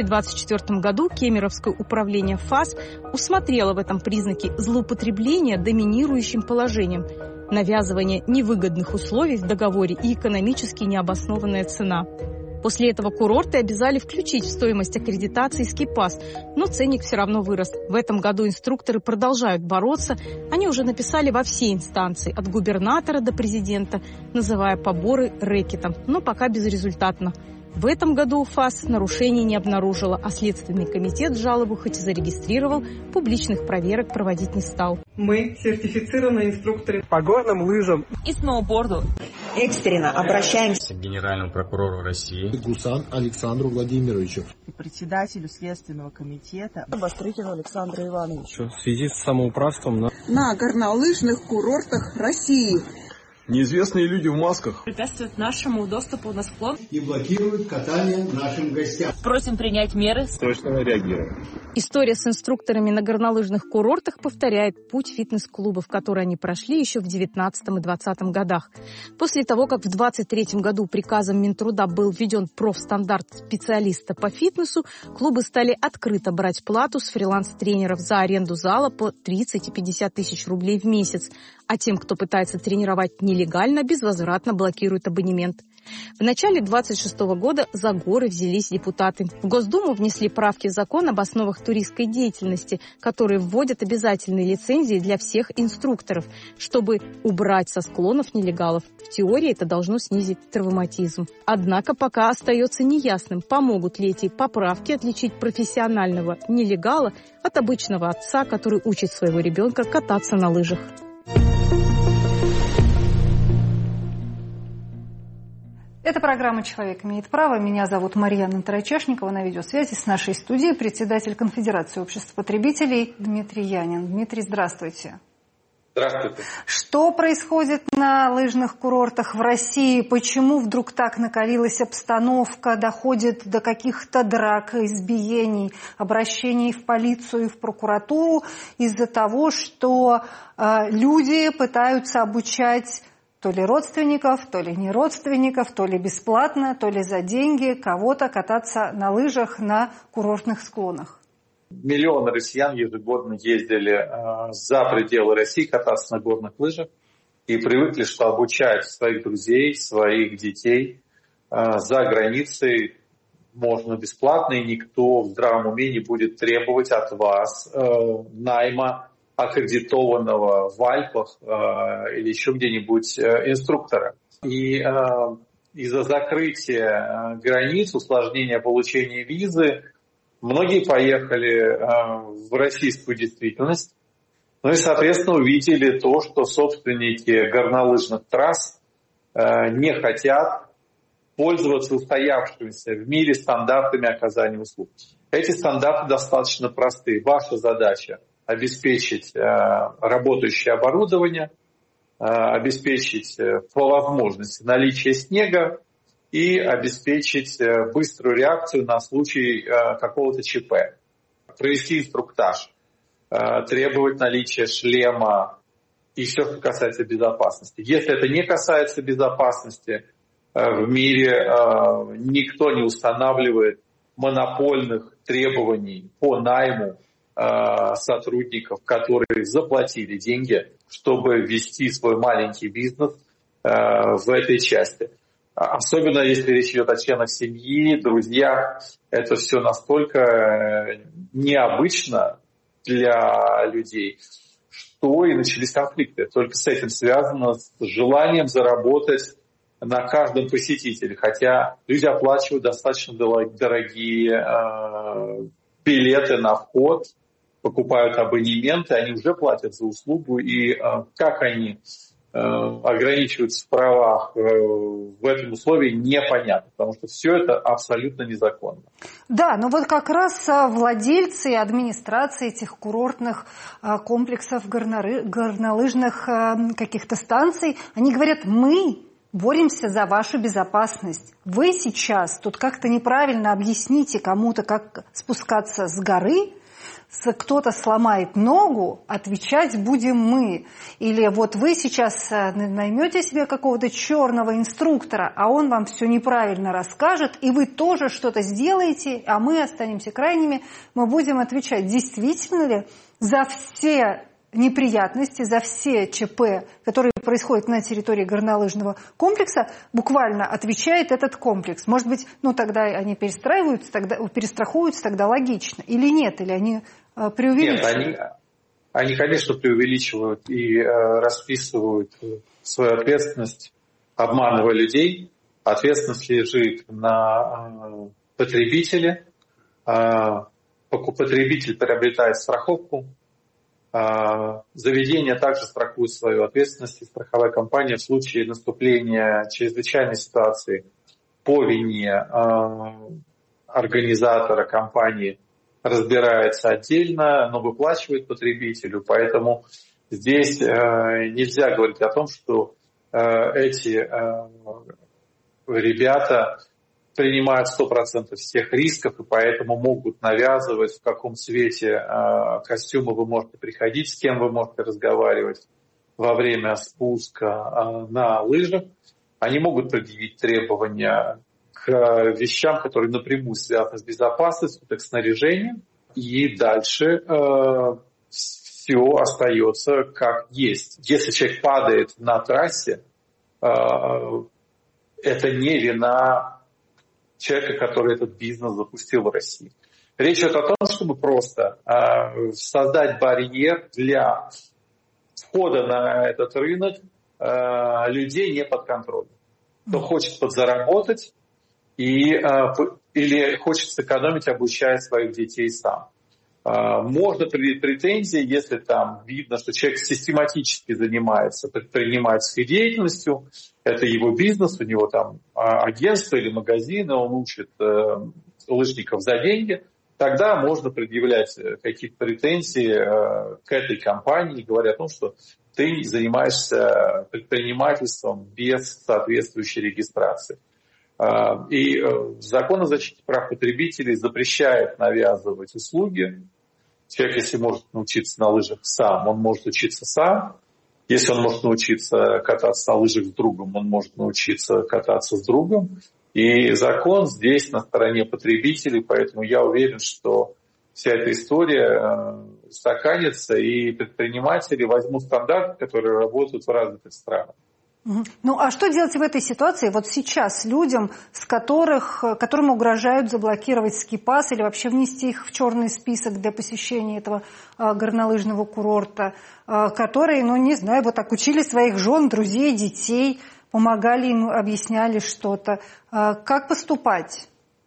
2024 году Кемеровское управление ФАС усмотрело в этом признаки злоупотребления доминирующим положением, навязывание невыгодных условий в договоре и экономически необоснованная цена. После этого курорты обязали включить в стоимость аккредитации скипас, но ценник все равно вырос. В этом году инструкторы продолжают бороться. Они уже написали во все инстанции, от губернатора до президента, называя поборы рэкетом, но пока безрезультатно. В этом году ФАС нарушений не обнаружила, а Следственный комитет жалобу хоть и зарегистрировал, публичных проверок проводить не стал. Мы сертифицированные инструкторы по горным лыжам и сноуборду. Экстренно обращаемся к генеральному прокурору России Гусан Александру Владимировичу и председателю Следственного комитета Обострыкину Александру Ивановичу в связи с самоуправством на горнолыжных курортах России. Неизвестные люди в масках препятствуют нашему доступу на склон и блокируют катание нашим гостям. Просим принять меры. Срочно реагируем. История с инструкторами на горнолыжных курортах повторяет путь фитнес-клубов, которые они прошли еще в 19 и 20 годах. После того, как в 23 году приказом Минтруда был введен профстандарт специалиста по фитнесу, клубы стали открыто брать плату с фриланс-тренеров за аренду зала по 30 и 50 тысяч рублей в месяц, а тем, кто пытается тренировать нелегально, безвозвратно блокируют абонемент. В начале 26 года за горы взялись депутаты. В Госдуму внесли правки в закон об основах туристской деятельности, которые вводят обязательные лицензии для всех инструкторов, чтобы убрать со склонов нелегалов. В теории это должно снизить травматизм. Однако пока остается неясным, помогут ли эти поправки отличить профессионального нелегала от обычного отца, который учит своего ребенка кататься на лыжах. Это программа «Человек имеет право». Меня зовут Марьяна Тарачешникова. На видеосвязи с нашей студией председатель Конфедерации обществ потребителей Дмитрий Янин. Дмитрий, здравствуйте. Здравствуйте. Что происходит на лыжных курортах в России? Почему вдруг так накалилась обстановка, доходит до каких-то драк, избиений, обращений в полицию и в прокуратуру из-за того, что люди пытаются обучать то ли родственников, то ли не родственников, то ли бесплатно, то ли за деньги кого-то кататься на лыжах на курортных склонах? Миллионы россиян ежегодно ездили за пределы России кататься на горных лыжах и привыкли, что обучать своих друзей, своих детей за границей можно бесплатно, и никто в здравом уме не будет требовать от вас найма аккредитованного в Альпах или еще где-нибудь инструктора. И из-за закрытия границ, усложнения получения визы, многие поехали в российскую действительность, ну и, соответственно, увидели то, что собственники горнолыжных трасс не хотят пользоваться устоявшимися в мире стандартами оказания услуг. Эти стандарты достаточно простые. Ваша задача – обеспечить работающее оборудование, обеспечить по возможности наличие снега и обеспечить быструю реакцию на случай какого-то ЧП. Провести инструктаж, требовать наличия шлема и все, что касается безопасности. Если это не касается безопасности, в мире никто не устанавливает монопольных требований по найму сотрудников, которые заплатили деньги, чтобы вести свой маленький бизнес в этой части. Особенно если речь идет о членах семьи, друзьях. Это все настолько необычно для людей, что и начались конфликты. Только с этим связано с желанием заработать на каждом посетителе. Хотя люди оплачивают достаточно дорогие билеты на вход, покупают абонементы, они уже платят за услугу. И как они ограничиваются в правах в этом условии, непонятно, потому что все это абсолютно незаконно. Да, но вот как раз владельцы и администрации этих курортных комплексов, горнолыжных каких-то станций, они говорят: мы боремся за вашу безопасность. Вы сейчас тут как-то неправильно объясните кому-то, как спускаться с горы, кто-то сломает ногу, отвечать будем мы. Или вот вы сейчас наймете себе какого-то черного инструктора, а он вам все неправильно расскажет, и вы тоже что-то сделаете, а мы останемся крайними, мы будем отвечать. Действительно ли за все неприятности, за все ЧП, которые происходят на территории горнолыжного комплекса, буквально отвечает этот комплекс? Может быть, тогда они перестрахуются, тогда логично. Или нет? Или они преувеличивают? Нет, они, конечно, преувеличивают и расписывают свою ответственность, обманывая людей. Ответственность лежит на потребителе. Потребитель приобретает страховку. Заведение также страхует свою ответственность, и страховая компания в случае наступления чрезвычайной ситуации по вине организатора компании разбирается отдельно, но выплачивает потребителю. Поэтому здесь нельзя говорить о том, что эти ребята принимают 100% всех рисков, и поэтому могут навязывать, в каком цвете костюма вы можете приходить, с кем вы можете разговаривать во время спуска на лыжах. Они могут предъявить требования к вещам, которые напрямую связаны с безопасностью, так снаряжением, и дальше все остается как есть. Если человек падает на трассе, это не вина человека, который этот бизнес запустил в России. Речь идет о том, чтобы просто создать барьер для входа на этот рынок людей не под контролем. Кто хочет подзаработать или хочет сэкономить, обучая своих детей сам. Можно предъявить претензии, если там видно, что человек систематически занимается предпринимательской деятельностью, это его бизнес, у него там агентство или магазин, он учит лыжников за деньги, тогда можно предъявлять какие-то претензии к этой компании, говоря о том, что ты занимаешься предпринимательством без соответствующей регистрации. И закон о защите прав потребителей запрещает навязывать услуги. Человек, если может научиться на лыжах сам, он может учиться сам. Если он может научиться кататься на лыжах с другом, он может научиться кататься с другом. И закон здесь на стороне потребителей, поэтому я уверен, что вся эта история устаканится, и предприниматели возьмут стандарты, которые работают в развитых странах. Ну, а что делать в этой ситуации вот сейчас людям, которым угрожают заблокировать ски-пас или вообще внести их в черный список для посещения этого горнолыжного курорта, которые, не знаю, вот так учили своих жен, друзей, детей, помогали им, объясняли что-то. Как поступать?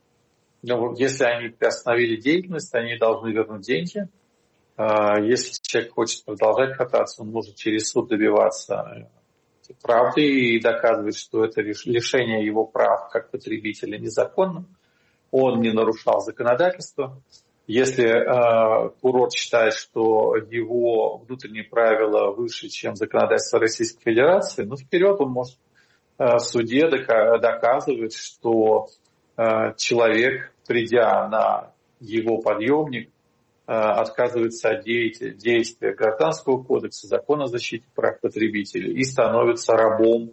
Если они приостановили деятельность, они должны вернуть деньги. Если человек хочет продолжать кататься, он может через суд добиваться правды и доказывать, что это лишение его прав как потребителя незаконно. Он не нарушал законодательство. Если курорт считает, что его внутренние правила выше, чем законодательство Российской Федерации, вперед он может в суде доказывать, что человек, придя на его подъемник, отказывается от действия Гражданского кодекса, Закона о защите прав потребителей и становится рабом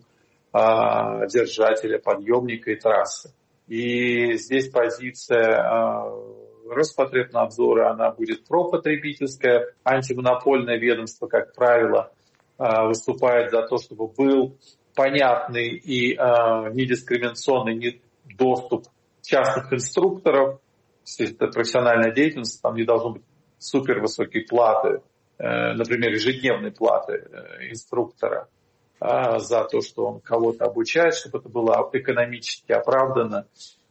держателя подъемника и трассы. И здесь позиция Роспотребнадзора, она будет пропотребительская. Антимонопольное ведомство, как правило, выступает за то, чтобы был понятный и недискриминационный доступ частных инструкторов. Если это профессиональная деятельность, там не должно быть супервысокие платы, например, ежедневные платы инструктора за то, что он кого-то обучает, чтобы это было экономически оправдано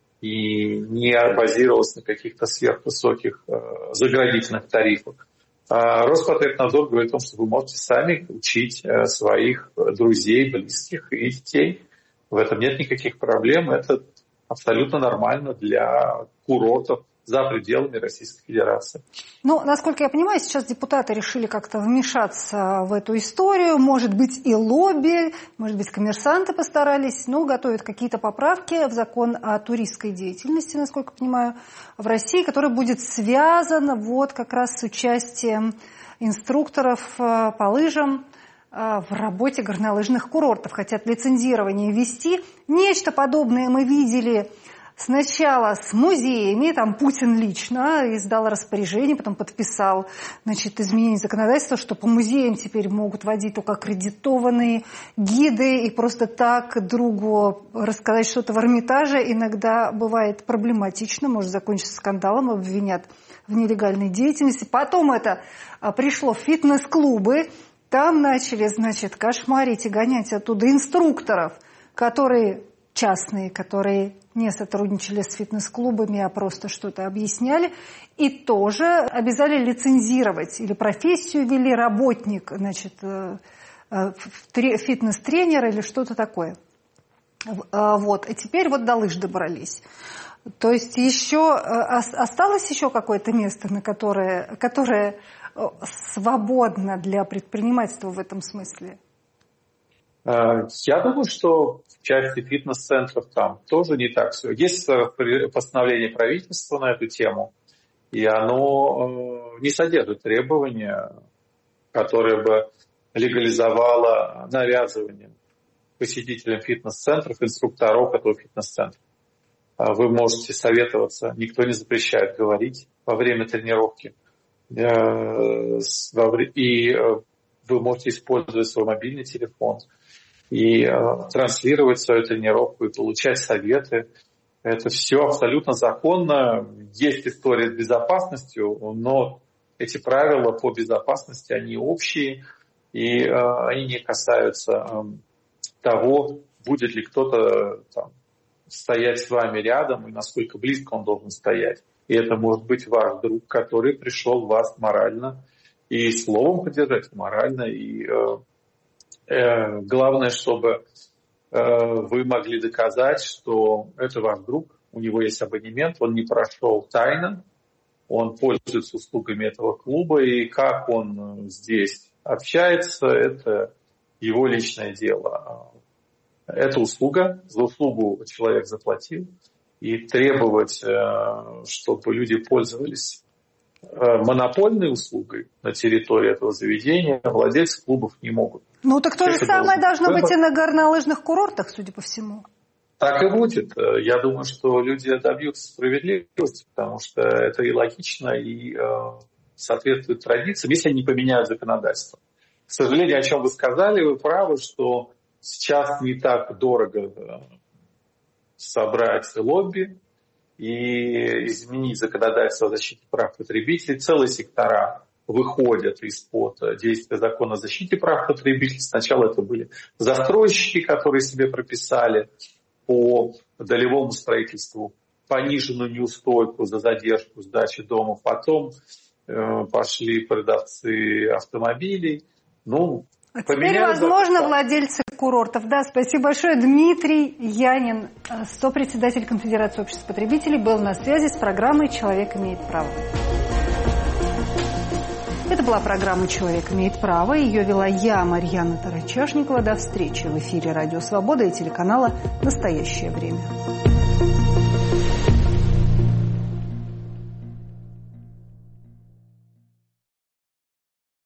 и не базировалось на каких-то сверхвысоких заградительных тарифах. Роспотребнадзор говорит о том, что вы можете сами учить своих друзей, близких и детей. В этом нет никаких проблем. Это абсолютно нормально для курортов за пределами Российской Федерации. Насколько я понимаю, сейчас депутаты решили как-то вмешаться в эту историю. Может быть, и лобби, может быть, коммерсанты постарались, но готовят какие-то поправки в закон о туристской деятельности, насколько я понимаю, в России, который будет связан как раз с участием инструкторов по лыжам в работе горнолыжных курортов. Хотят лицензирование ввести. Нечто подобное мы видели сначала с музеями. Там Путин лично издал распоряжение, потом подписал изменение законодательства, что по музеям теперь могут водить только аккредитованные гиды. И просто так другу рассказать что-то в Эрмитаже иногда бывает проблематично, может закончиться скандалом, обвинят в нелегальной деятельности. Потом это пришло в фитнес-клубы. Там начали, кошмарить и гонять оттуда инструкторов, которые частные, которые не сотрудничали с фитнес-клубами, а просто что-то объясняли. И тоже обязали лицензировать или профессию ввели, работник, фитнес-тренер или что-то такое. И теперь до лыж добрались. То есть осталось еще какое-то место, на которое свободно для предпринимательства в этом смысле? Я думаю, что в части фитнес-центров там тоже не так все. Есть постановление правительства на эту тему, и оно не содержит требования, которое бы легализовало навязывание посетителям фитнес-центров, инструкторов этого фитнес-центра. Вы можете советоваться, никто не запрещает говорить во время тренировки. И вы можете использовать свой мобильный телефон и транслировать свою тренировку и получать советы. Это все абсолютно законно. Есть история с безопасностью, но эти правила по безопасности, они общие, и они не касаются того, будет ли кто-то стоять с вами рядом и насколько близко он должен стоять. И это может быть ваш друг, который пришел вас морально и словом поддержать, морально. И главное, чтобы вы могли доказать, что это ваш друг, у него есть абонемент, он не прошел тайно, он пользуется услугами этого клуба, и как он здесь общается, это его личное дело. Это услуга, за услугу человек заплатил, и требовать, чтобы люди пользовались монопольной услугой на территории этого заведения, владельцы клубов не могут. Так то же самое должно быть и на горнолыжных курортах, судя по всему. Так и будет. Я думаю, что люди добьются справедливости, потому что это и логично, и соответствует традициям, если они не поменяют законодательство. К сожалению, о чем вы сказали, вы правы, что Сейчас не так дорого собрать лобби и изменить законодательство о защите прав потребителей. Целые сектора выходят из-под действия закона о защите прав потребителей. Сначала это были застройщики, которые себе прописали по долевому строительству пониженную неустойку за задержку сдачи дома. Потом пошли продавцы автомобилей. А теперь, возможно, владельцы курортов. Да, спасибо большое. Дмитрий Янин, сопредседатель Конфедерации обществ потребителей, был на связи с программой «Человек имеет право». Это была программа «Человек имеет право». Ее вела я, Марьяна Тарачашникова. До встречи в эфире «Радио Свобода» и телеканала «Настоящее время».